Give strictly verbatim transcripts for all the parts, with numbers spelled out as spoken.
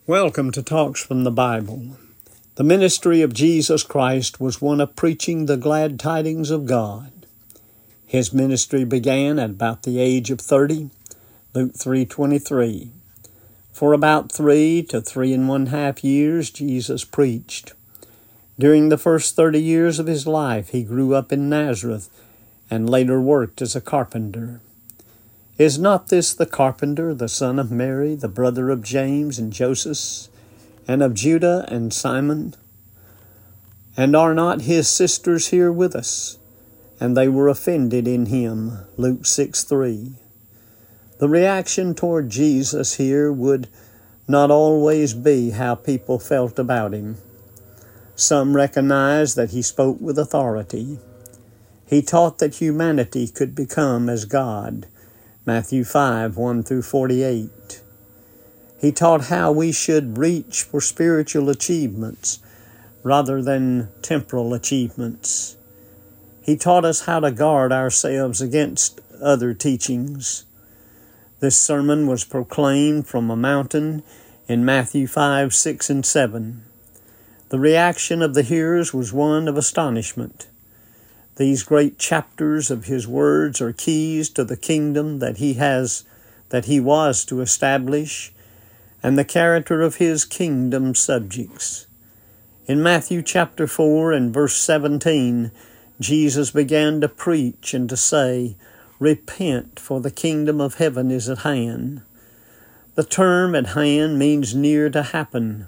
Welcome to Talks from the Bible. The ministry of Jesus Christ was one of preaching the glad tidings of God. His ministry began at about the age of thirty, Luke three twenty-three. For about three to three and one half years, Jesus preached. During the first thirty years of his life, he grew up in Nazareth and later worked as a carpenter. Is not this the carpenter, the son of Mary, the brother of James and Joseph, and of Judah and Simon? And are not his sisters here with us? And they were offended in him. Luke six three. The reaction toward Jesus here would not always be how people felt about him. Some recognized that he spoke with authority. He taught that humanity could become as God. Matthew five, one through forty-eight. He taught how we should reach for spiritual achievements rather than temporal achievements. He taught us how to guard ourselves against other teachings. This sermon was proclaimed from a mountain in Matthew five, six, and seven. The reaction of the hearers was one of astonishment. These great chapters of his words are keys to the kingdom that he has, that he was to establish, and the character of his kingdom subjects. In Matthew chapter four and verse seventeen, Jesus began to preach and to say, "Repent, for the kingdom of heaven is at hand." The term "at hand" means near to happen,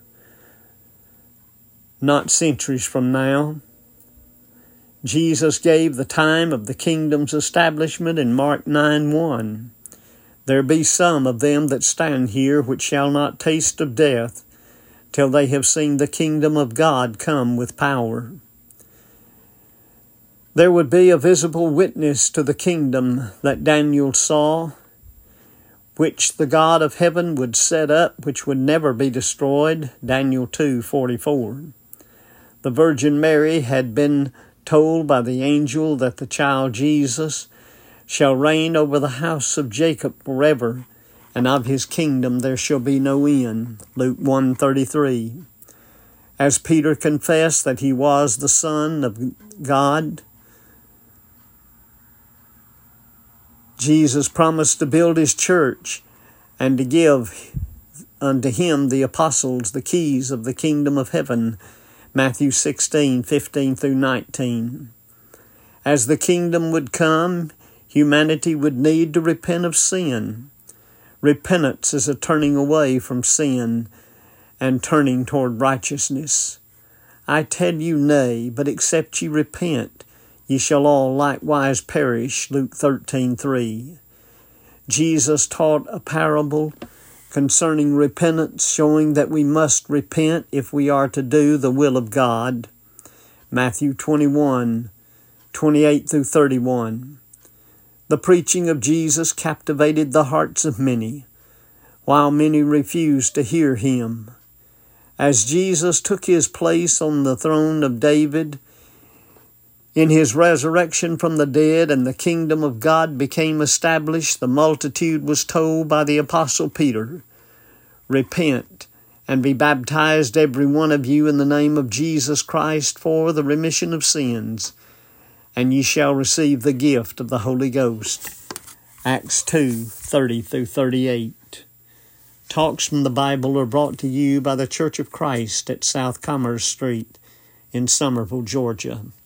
not centuries from now. Jesus gave the time of the kingdom's establishment in Mark nine one. "There be some of them that stand here which shall not taste of death till they have seen the kingdom of God come with power." There would be a visible witness to the kingdom that Daniel saw, which the God of heaven would set up, which would never be destroyed. Daniel two forty-four. The Virgin Mary had been told by the angel that the child Jesus shall reign over the house of Jacob forever, and of his kingdom there shall be no end. Luke one thirty-three. As Peter confessed that he was the Son of God, Jesus promised to build his church and to give unto him, the apostles, the keys of the kingdom of heaven. Matthew sixteen, fifteen through nineteen. As the kingdom would come, humanity would need to repent of sin. Repentance is a turning away from sin and turning toward righteousness. "I tell you nay, but except ye repent, ye shall all likewise perish." Luke thirteen three. Jesus taught a parable concerning repentance, showing that we must repent if we are to do the will of God. Matthew twenty-one, twenty-eight through thirty-one. The preaching of Jesus captivated the hearts of many, while many refused to hear him. As Jesus took his place on the throne of David, in his resurrection from the dead, and the kingdom of God became established, the multitude was told by the Apostle Peter, "Repent and be baptized every one of you in the name of Jesus Christ for the remission of sins, and ye shall receive the gift of the Holy Ghost." Acts two, thirty through thirty-eight. Talks from the Bible are brought to you by the Church of Christ at South Commerce Street in Somerville, Georgia.